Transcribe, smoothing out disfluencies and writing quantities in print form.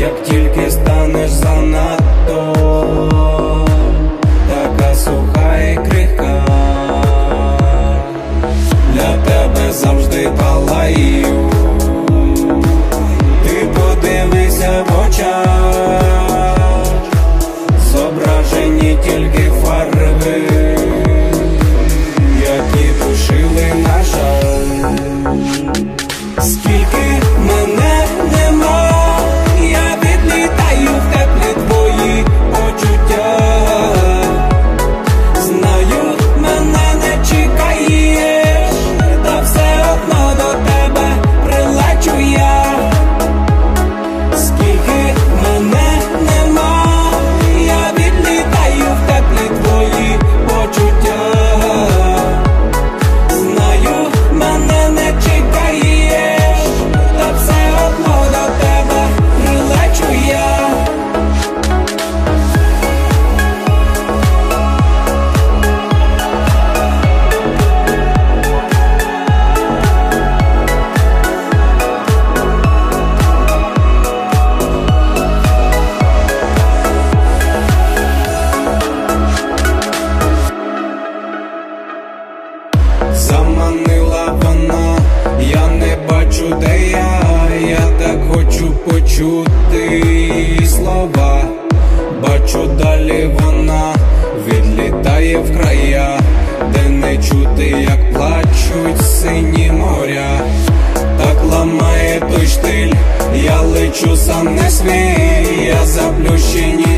як тільки станеш занадто така суха і крихка, для тебе завжди палаю. Ти подивися в очах, зображені тільки фарби, які душили на жаль. Скільки мене нема, я відлітаю в теплі твої почуття. Знаю, мене не чекаєш, та все одно до тебе прилечу я. Скільки мене нема, я відлітаю в теплі твої почуття. Знаю, мене не чекаєш, та все одно до тебе прилечу я. Заманила вона, я не бачу, де я так хочу почути її слова. Бачу, далі вона відлітає в края, де не чути, як плачуть сині моря. Так ламає той штиль, я лечу сам не свій, я заплющені